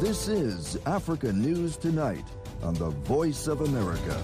This is Africa News Tonight on the Voice of America.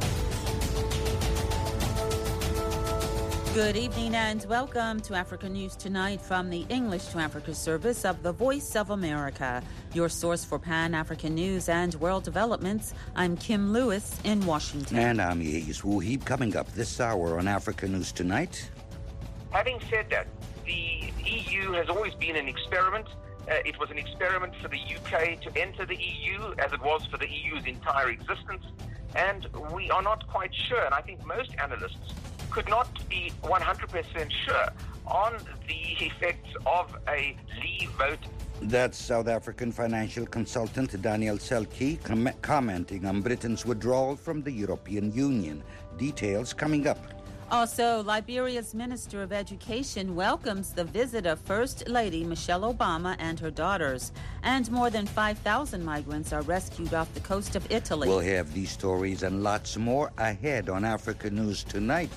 Good evening and welcome to Africa News Tonight from the English to Africa service of the Voice of America, your source for Pan-African news and world developments. I'm Kim Lewis in Washington. And I'm Yehis Wuhib. Coming up this hour on Africa News Tonight. Having said that, the EU has always been an experiment. It was an experiment for the UK to enter the EU, as it was for the EU's entire existence. And we are not quite sure, and I think most analysts could not be 100% sure on the effects of a Leave vote. That's South African financial consultant Daniel Selke commenting on Britain's withdrawal from the European Union. Details coming up. Also, Liberia's Minister of Education welcomes the visit of First Lady Michelle Obama and her daughters. And more than 5,000 migrants are rescued off the coast of Italy. We'll have these stories and lots more ahead on Africa News Tonight.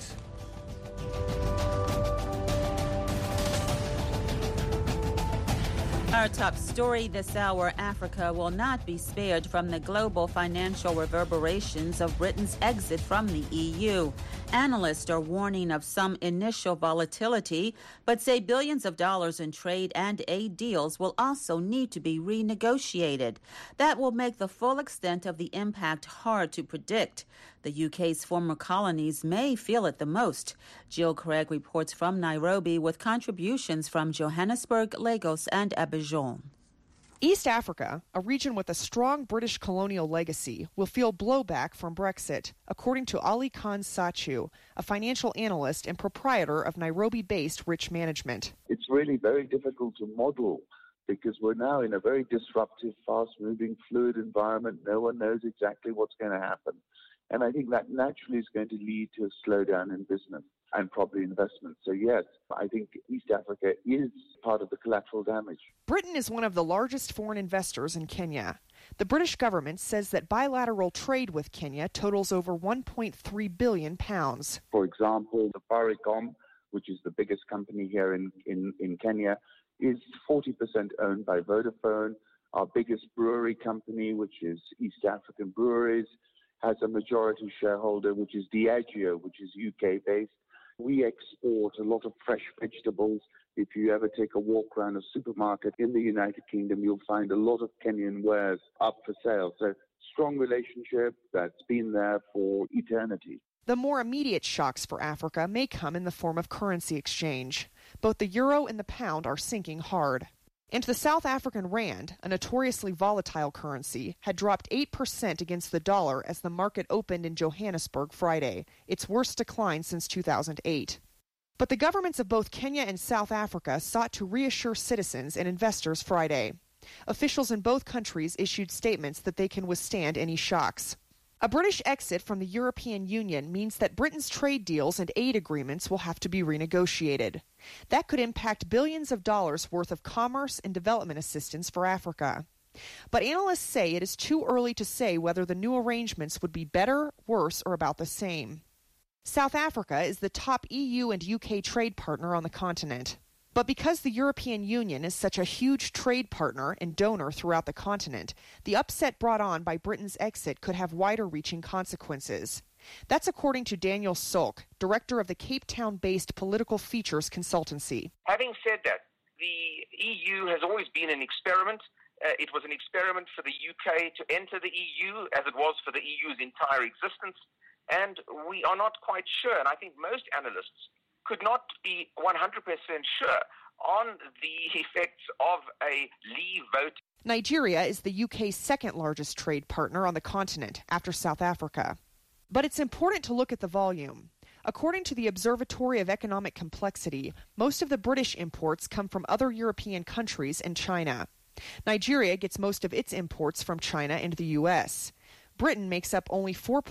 Our top story this hour, Africa will not be spared from the global financial reverberations of Britain's exit from the EU. Analysts are warning of some initial volatility, but say billions of dollars in trade and aid deals will also need to be renegotiated. That will make the full extent of the impact hard to predict. The UK's former colonies may feel it the most. Jill Craig reports from Nairobi with contributions from Johannesburg, Lagos, and Abidjan. East Africa, a region with a strong British colonial legacy, will feel blowback from Brexit, according to Ali Khan Sachu, a financial analyst and proprietor of Nairobi-based Rich Management. It's really very difficult to model because we're now in a very disruptive, fast-moving, fluid environment. No one knows exactly what's going to happen. And I think that naturally is going to lead to a slowdown in business and probably investment. So yes, I think East Africa is part of the collateral damage. Britain is one of the largest foreign investors in Kenya. The British government says that bilateral trade with Kenya totals over £1.3 billion. For example, Safaricom, which is the biggest company here in Kenya, is 40% owned by Vodafone. Our biggest brewery company, which is East African Breweries, has a majority shareholder, which is Diageo, which is UK-based. We export a lot of fresh vegetables. If you ever take a walk around a supermarket in the United Kingdom, you'll find a lot of Kenyan wares up for sale. So strong relationship that's been there for eternity. The more immediate shocks for Africa may come in the form of currency exchange. Both the euro and the pound are sinking hard. And the South African rand, a notoriously volatile currency, had dropped 8% against the dollar as the market opened in Johannesburg Friday, its worst decline since 2008. But the governments of both Kenya and South Africa sought to reassure citizens and investors Friday. Officials in both countries issued statements that they can withstand any shocks. A British exit from the European Union means that Britain's trade deals and aid agreements will have to be renegotiated. That could impact billions of dollars worth of commerce and development assistance for Africa. But analysts say it is too early to say whether the new arrangements would be better, worse, or about the same. South Africa is the top EU and UK trade partner on the continent. But because the European Union is such a huge trade partner and donor throughout the continent, the upset brought on by Britain's exit could have wider-reaching consequences. That's according to Daniel Sulk, director of the Cape Town-based Political Features Consultancy. Having said that, the EU has always been an experiment. It was an experiment for the UK to enter the EU, as it was for the EU's entire existence. And we are not quite sure, and I think most analysts could not be 100% sure on the effects of a Leave vote. Nigeria is the UK's second largest trade partner on the continent after South Africa. But it's important to look at the volume. According to the Observatory of Economic Complexity, most of the British imports come from other European countries and China. Nigeria gets most of its imports from China and the U.S. Britain makes up only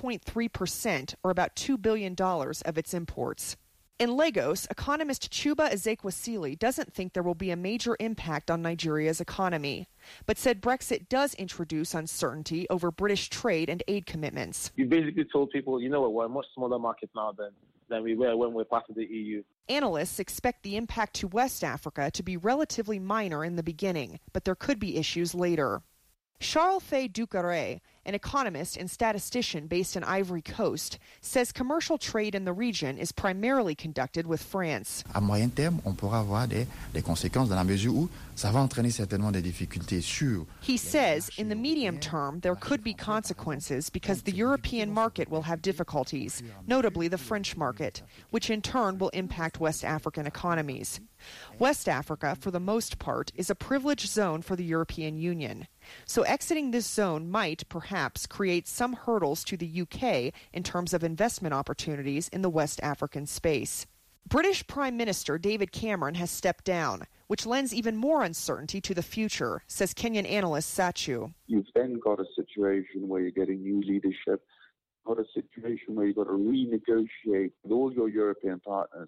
4.3%, or about $2 billion, of its imports. In Lagos, economist Chuba Ezekwesili doesn't think there will be a major impact on Nigeria's economy, but said Brexit does introduce uncertainty over British trade and aid commitments. You basically told people, you know what, we're a much smaller market now than we were when we were part of the EU. Analysts expect the impact to West Africa to be relatively minor in the beginning, but there could be issues later. Charles-Fay Ducarret, an economist and statistician based in Ivory Coast, says commercial trade in the region is primarily conducted with France. À moyen terme, on pourra avoir des conséquences dans la mesure où ça va entraîner certainement des difficultés sur. He says in the medium term there could be consequences because the European market will have difficulties, notably the French market, which in turn will impact West African economies. West Africa, for the most part, is a privileged zone for the European Union. So exiting this zone might, perhaps, create some hurdles to the UK in terms of investment opportunities in the West African space. British Prime Minister David Cameron has stepped down, which lends even more uncertainty to the future, says Kenyan analyst Sachu. You've then got a situation where you're getting new leadership, got a situation where you've got to renegotiate with all your European partners.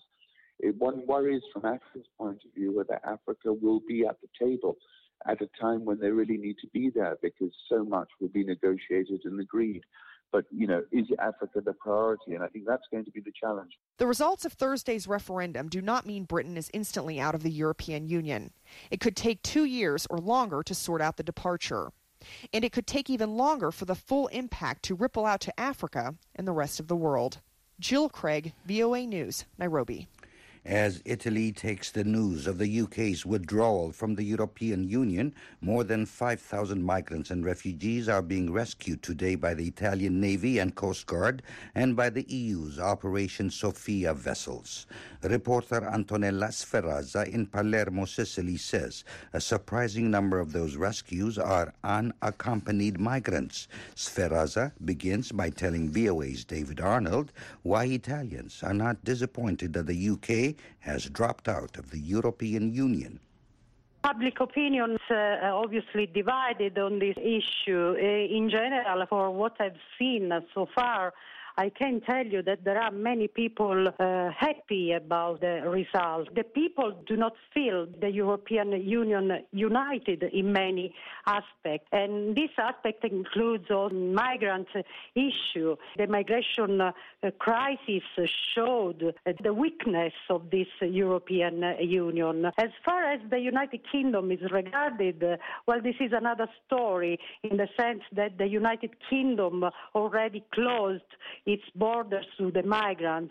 One worries from Africa's point of view whether Africa will be at the table at a time when they really need to be there because so much will be negotiated and agreed. But, is Africa the priority? And I think that's going to be the challenge. The results of Thursday's referendum do not mean Britain is instantly out of the European Union. It could take 2 years or longer to sort out the departure. And it could take even longer for the full impact to ripple out to Africa and the rest of the world. Jill Craig, VOA News, Nairobi. As Italy takes the news of the UK's withdrawal from the European Union, more than 5,000 migrants and refugees are being rescued today by the Italian Navy and Coast Guard and by the EU's Operation Sophia vessels. Reporter Antonella Sferrazza in Palermo, Sicily says a surprising number of those rescues are unaccompanied migrants. Sferrazza begins by telling VOA's David Arnold why Italians are not disappointed that the UK has dropped out of the European Union. Public opinion is obviously divided on this issue. In general, for what I've seen so far, I can tell you that there are many people happy about the result. The people do not feel the European Union united in many aspects, and this aspect includes on migrant issue. The migration crisis showed the weakness of this European Union. As far as the United Kingdom is regarded, well, this is another story in the sense that the United Kingdom already closed its borders to the migrants.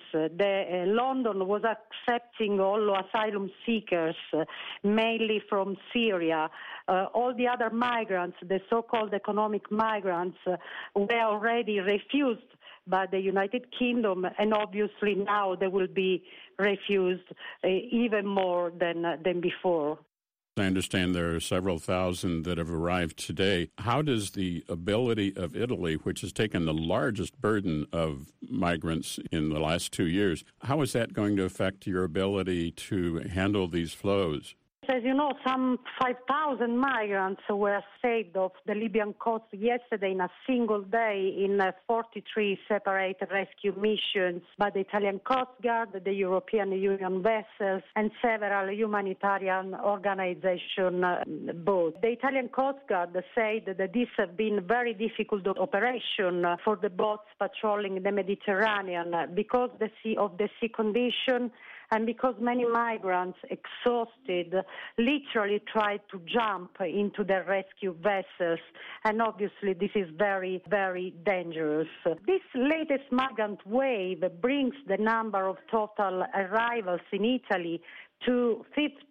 London was accepting all asylum seekers, mainly from Syria. All the other migrants, the so-called economic migrants, were already refused by the United Kingdom, and obviously now they will be refused even more than before. I understand there are several thousand that have arrived today. How does the ability of Italy, which has taken the largest burden of migrants in the last 2 years, how is that going to affect your ability to handle these flows? As you know, some 5,000 migrants were saved off the Libyan coast yesterday in a single day in 43 separate rescue missions by the Italian Coast Guard, the European Union vessels, and several humanitarian organizations boats. The Italian Coast Guard said that this has been a very difficult operation for the boats patrolling the Mediterranean because of the sea condition, and because many migrants, exhausted, literally tried to jump into the rescue vessels. And obviously this is very, very dangerous. This latest migrant wave brings the number of total arrivals in Italy to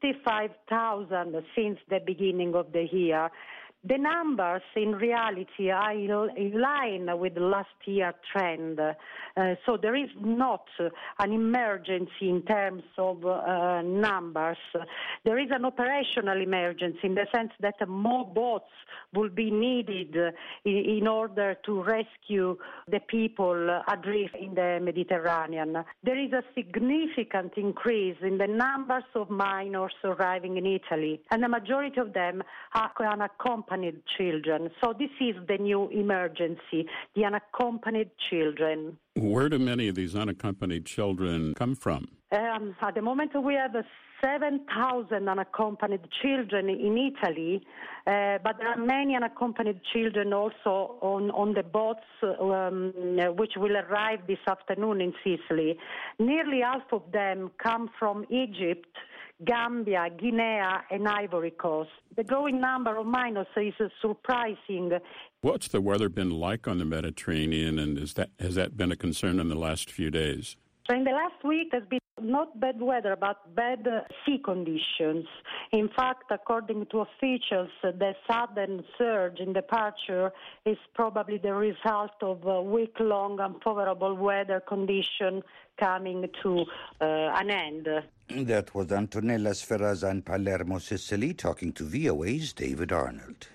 55,000 since the beginning of the year. The numbers in reality are in line with last year's trend. So there is not an emergency in terms of numbers. There is an operational emergency in the sense that more boats will be needed in order to rescue the people adrift in the Mediterranean. There is a significant increase in the numbers of minors arriving in Italy, and the majority of them are unaccompanied children. So this is the new emergency, the unaccompanied children. Where do many of these unaccompanied children come from? At the moment, we have 7,000 unaccompanied children in Italy, but there are many unaccompanied children also on the boats which will arrive this afternoon in Sicily. Nearly half of them come from Egypt, Gambia, Guinea, and Ivory Coast. The growing number of minors is surprising. What's the weather been like on the Mediterranean, and has that been a concern in the last few days? So in the last week, there's been not bad weather, but bad sea conditions. In fact, according to officials, the sudden surge in departure is probably the result of a week-long unfavorable weather condition coming to an end. That was Antonella Sferraza in Palermo, Sicily, talking to VOA's David Arnold.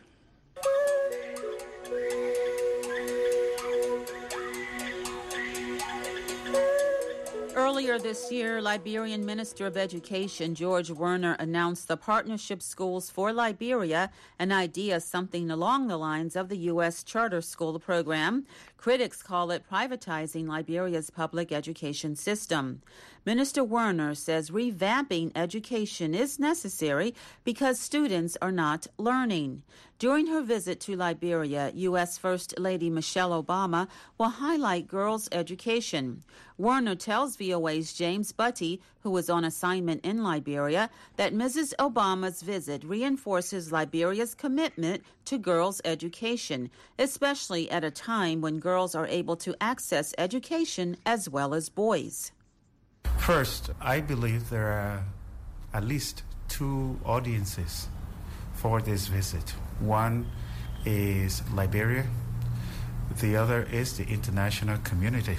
Earlier this year, Liberian Minister of Education George Werner announced the Partnership Schools for Liberia, an idea something along the lines of the U.S. charter school program. Critics call it privatizing Liberia's public education system. Minister Werner says revamping education is necessary because students are not learning. During her visit to Liberia, U.S. First Lady Michelle Obama will highlight girls' education. Werner tells VOA's James Butty, who was on assignment in Liberia, that Mrs. Obama's visit reinforces Liberia's commitment to girls' education, especially at a time when girls are able to access education as well as boys. First, I believe there are at least two audiences for this visit. One is Liberia, the other is the international community.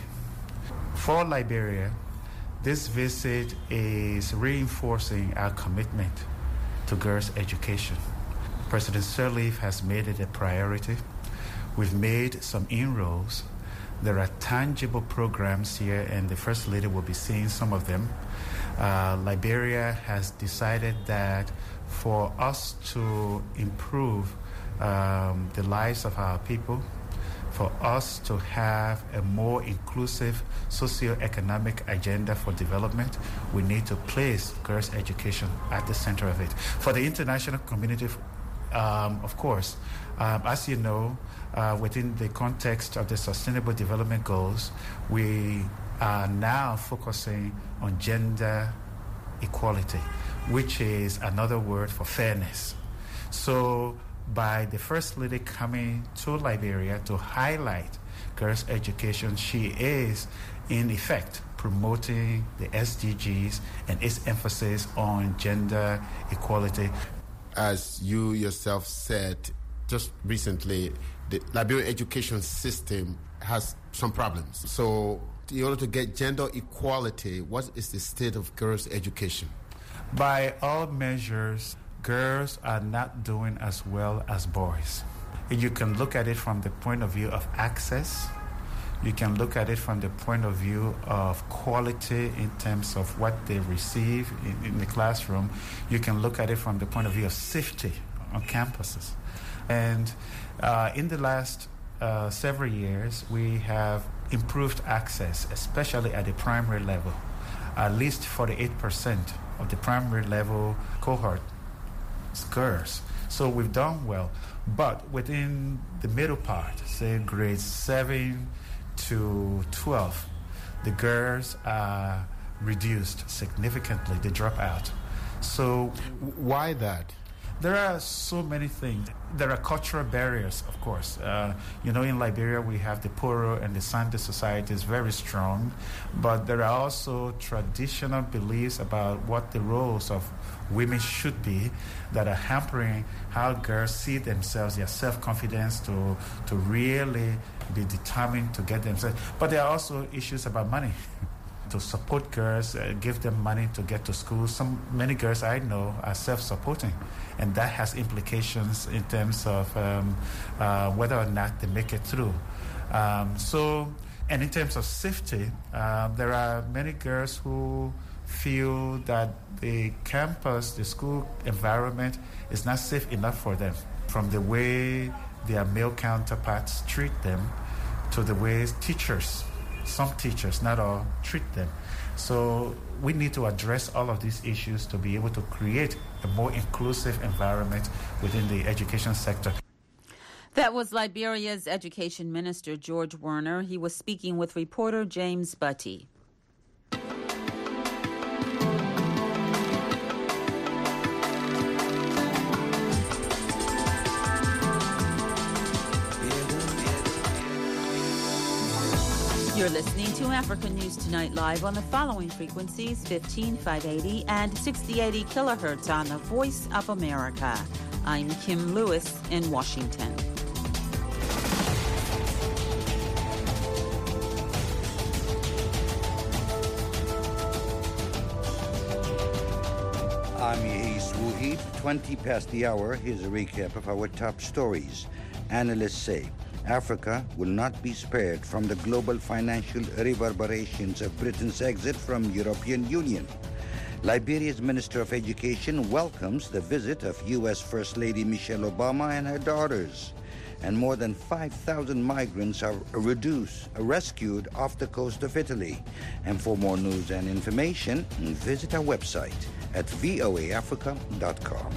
For Liberia, this visit is reinforcing our commitment to girls' education. President Sirleaf has made it a priority. We've made some inroads. There are tangible programs here, and the First Lady will be seeing some of them. Liberia has decided that for us to improve the lives of our people, for us to have a more inclusive socio-economic agenda for development, we need to place girls' education at the center of it. For the international community, of course, as you know, within the context of the Sustainable Development Goals, we are now focusing on gender equality, which is another word for fairness. So by the First Lady coming to Liberia to highlight girls' education, she is, in effect, promoting the SDGs and its emphasis on gender equality. As you yourself said just recently, the Liberian education system has some problems. So in order to get gender equality, what is the state of girls' education? By all measures, girls are not doing as well as boys. You can look at it from the point of view of access. You can look at it from the point of view of quality in terms of what they receive in the classroom. You can look at it from the point of view of safety on campuses. And in the last several years, we have improved access, especially at the primary level. At least 48% of the primary level cohort is girls. So we've done well. But within the middle part, say grades 7 to 12, the girls are reduced significantly. They drop out. So why that? There are so many things. There are cultural barriers, of course. In Liberia, we have the Poro and the Sande society is very strong, but there are also traditional beliefs about what the roles of women should be that are hampering how girls see themselves, their self-confidence to really be determined to get themselves. But there are also issues about money. To support girls, give them money to get to school. Many girls I know are self-supporting, and that has implications in terms of whether or not they make it through. And in terms of safety, there are many girls who feel that the campus, the school environment is not safe enough for them, from the way their male counterparts treat them to the way some teachers, not all, treat them. So we need to address all of these issues to be able to create a more inclusive environment within the education sector. That was Liberia's Education Minister, George Werner. He was speaking with reporter James Butty. You're listening to Africa News Tonight live on the following frequencies: 15,580 and 6080 kilohertz on the Voice of America. I'm Kim Lewis in Washington. I'm Yehis Wuhid. 20 past the hour. Here's a recap of our top stories. Analysts say Africa will not be spared from the global financial reverberations of Britain's exit from European Union. Liberia's Minister of Education welcomes the visit of U.S. First Lady Michelle Obama and her daughters. And more than 5,000 migrants are rescued off the coast of Italy. And for more news and information, visit our website at voaafrica.com.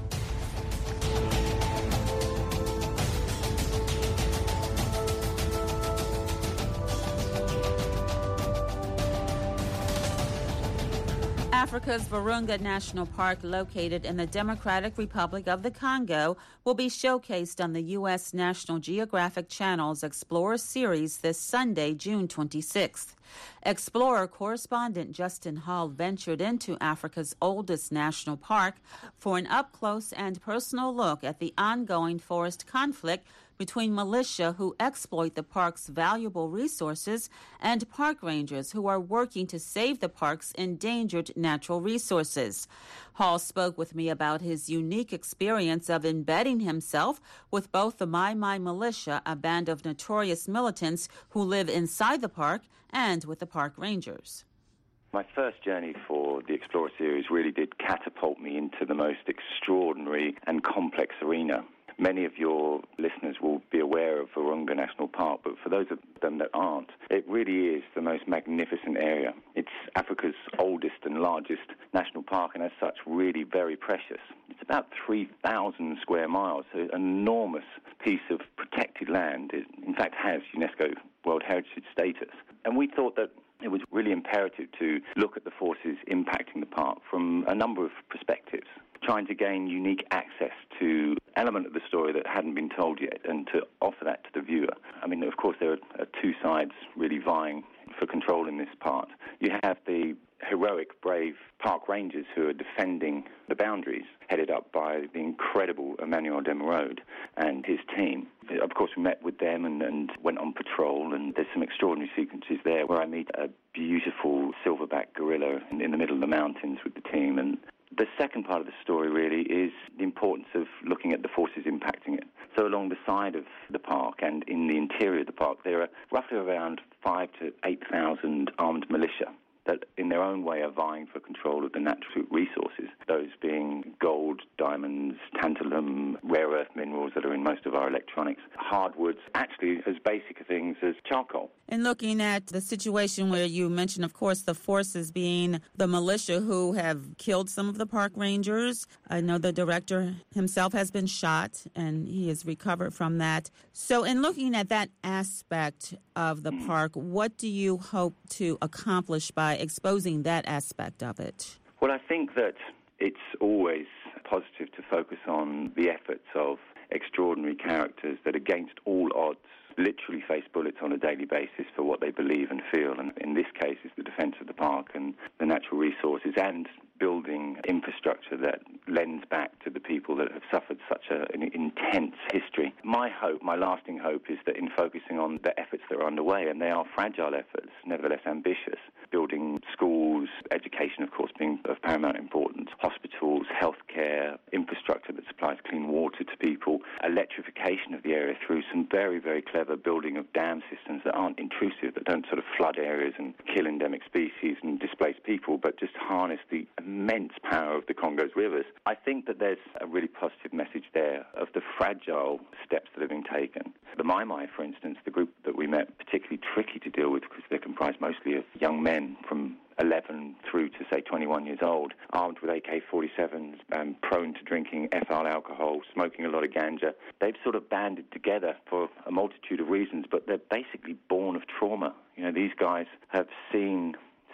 Africa's Virunga National Park, located in the Democratic Republic of the Congo, will be showcased on the U.S. National Geographic Channel's Explorer series this Sunday, June 26th. Explorer correspondent Justin Hall ventured into Africa's oldest national park for an up-close and personal look at the ongoing forest conflict between militia who exploit the park's valuable resources and park rangers who are working to save the park's endangered natural resources. Hall spoke with me about his unique experience of embedding himself with both the Mai Mai militia, a band of notorious militants who live inside the park, and with the park rangers. My first journey for the Explorer series really did catapult me into the most extraordinary and complex arena. Many of your listeners will be aware of Virunga National Park, but for those of them that aren't, it really is the most magnificent area. It's Africa's oldest and largest national park, and as such, really very precious. It's about 3,000 square miles, so an enormous piece of protected land. It, in fact, has UNESCO World Heritage status. And we thought that it was really imperative to look at the forces impacting the park from a number of perspectives, trying to gain unique access to an element of the story that hadn't been told yet and to offer that to the viewer. I mean, of course, there are two sides really vying for control in this part. You have the heroic, brave park rangers who are defending the boundaries, headed up by the incredible Emmanuel Demerode and his team. Of course, we met with them and went on patrol, and there's some extraordinary sequences there where I meet a beautiful silverback gorilla in the middle of the mountains with the team. And the second part of the story really is the importance of looking at the forces impacting it. So along the side of the park and in the interior of the park, there are roughly around 5,000 to 8,000 armed militia that in their own way are vying for control of the natural resources, those being gold, diamonds, tantalum, rare earth minerals that are in most of our electronics, hardwoods, actually as basic things as charcoal. And looking at the situation where you mentioned, of course, the forces being the militia who have killed some of the park rangers. I know the director himself has been shot and he has recovered from that. So in looking at that aspect of the park, what do you hope to accomplish by exposing that aspect of it? Well, I think that it's always positive to focus on the efforts of extraordinary characters that, against all odds, literally face bullets on a daily basis for what they believe and feel. And in this case, it's the defence of the park and the natural resources and building infrastructure that lends back to the people that have suffered such an intense history. My hope, my lasting hope, is that in focusing on the efforts that are underway, and they are fragile efforts, nevertheless ambitious, building schools, education, of course, being of paramount importance, hospitals, healthcare, infrastructure that supplies clean water to people, electrification of the area through some very, very clever building of dam systems that aren't intrusive, that don't sort of flood areas and kill endemic species and displace people, but just harness the immense power of the Congo's rivers. I think that there's a really positive message there of the fragile steps that have been taken. The Mai Mai, for instance, the group that we met, particularly tricky to deal with because they're comprised mostly of young men from 11 through to, say, 21 years old, armed with AK-47s, prone to drinking ethyl alcohol, smoking a lot of ganja. They've sort of banded together for a multitude of reasons, but they're basically born of trauma. You know, these guys have seen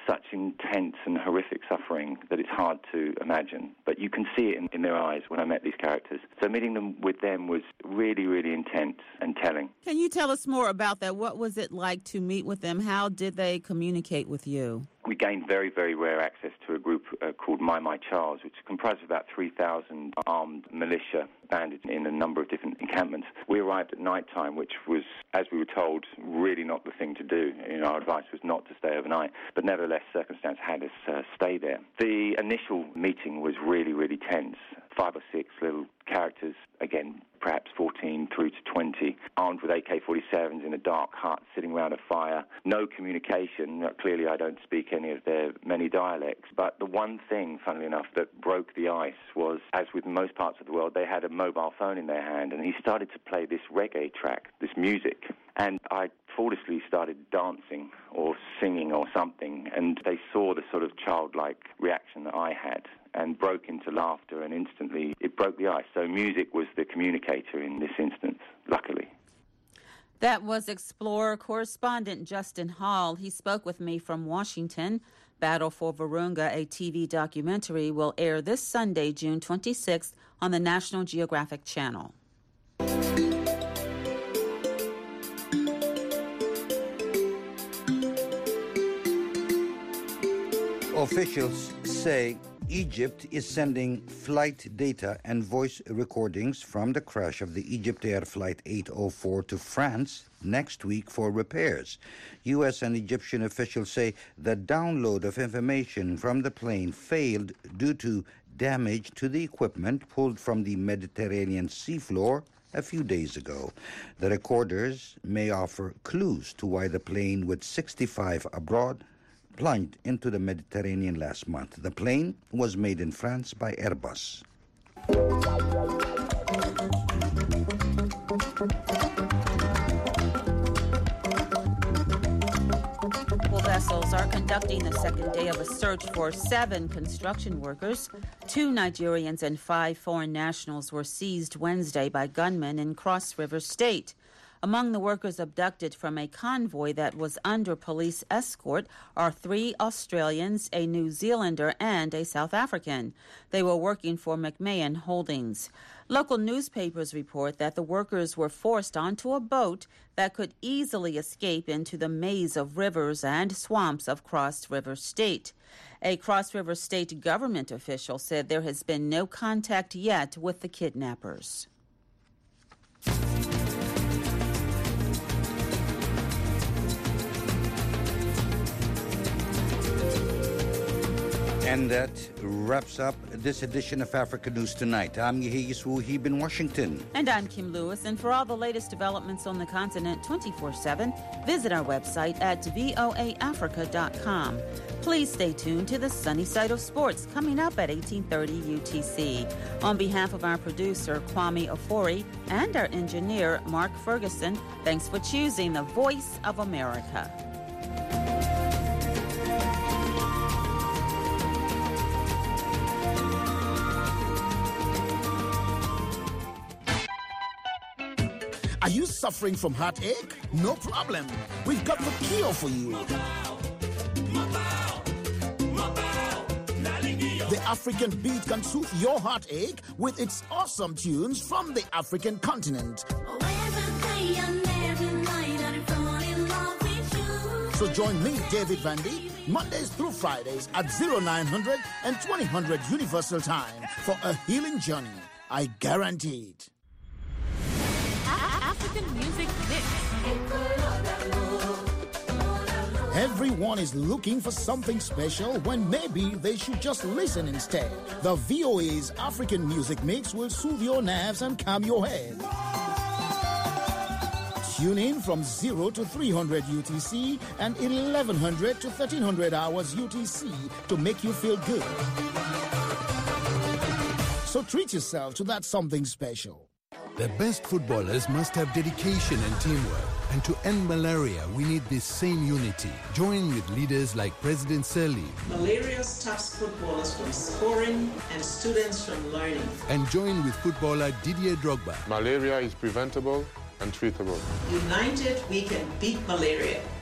such intense and horrific suffering that it's hard to imagine. But you can see it in their eyes when I met these characters. So meeting with them was really, really intense and telling. Can you tell us more about that? What was it like to meet with them? How did they communicate with you? We gained very, very rare access to a group called My Charles, which comprised of about 3,000 armed militia banded in a number of different encampments. We arrived at night time, which was, as we were told, really not the thing to do. Our advice was not to stay overnight, but nevertheless, circumstance had us stay there. The initial meeting was really, really tense. 5 or 6 little characters, again, perhaps 14 through to 20, armed with AK-47s in a dark hut, sitting around a fire. No communication. Clearly, I don't speak any of their many dialects. But the one thing, funnily enough, that broke the ice was, as with most parts of the world, they had a mobile phone in their hand, and he started to play this reggae track, this music. And I foolishly started dancing or singing or something, and they saw the sort of childlike reaction that I had and broke into laughter, and instantly it broke the ice. So music was the communicator in this instance, luckily. That was Explorer correspondent Justin Hall. He spoke with me from Washington. Battle for Virunga, a TV documentary, will air this Sunday, June 26th, on the National Geographic Channel. Officials say Egypt is sending flight data and voice recordings from the crash of the EgyptAir Flight 804 to France next week for repairs. U.S. and Egyptian officials say the download of information from the plane failed due to damage to the equipment pulled from the Mediterranean seafloor a few days ago. The recorders may offer clues to why the plane with 65 abroad plunged into the Mediterranean last month. The plane was made in France by Airbus. Vessels are conducting the second day of a search for 7 construction workers. 2 Nigerians and 5 foreign nationals were seized Wednesday by gunmen in Cross River State. Among the workers abducted from a convoy that was under police escort are 3 Australians, a New Zealander, and a South African. They were working for McMahon Holdings. Local newspapers report that the workers were forced onto a boat that could easily escape into the maze of rivers and swamps of Cross River State. A Cross River State government official said there has been no contact yet with the kidnappers. And that wraps up this edition of Africa News Tonight. I'm Yehiyas Wuhib in Washington. And I'm Kim Lewis. And for all the latest developments on the continent 24/7, visit our website at voaafrica.com. Please stay tuned to the Sunny Side of Sports coming up at 1830 UTC. On behalf of our producer, Kwame Ofori, and our engineer, Mark Ferguson, thanks for choosing the Voice of America. Are you suffering from heartache? No problem. We've got the cure for you. The African Beat can soothe your heartache with its awesome tunes from the African continent. So join me, David Vandy, Mondays through Fridays at 0900 and 2000 Universal Time for a healing journey. I guarantee it. African Music Mix. Everyone is looking for something special when maybe they should just listen instead. The VOA's African Music Mix will soothe your nerves and calm your head. Tune in from 0 to 300 UTC and 1100 to 1300 hours UTC to make you feel good. So treat yourself to that something special. The best footballers must have dedication and teamwork. And to end malaria, we need this same unity. Join with leaders like President Sirleaf. Malaria stops footballers from scoring and students from learning. And join with footballer Didier Drogba. Malaria is preventable and treatable. United, we can beat malaria.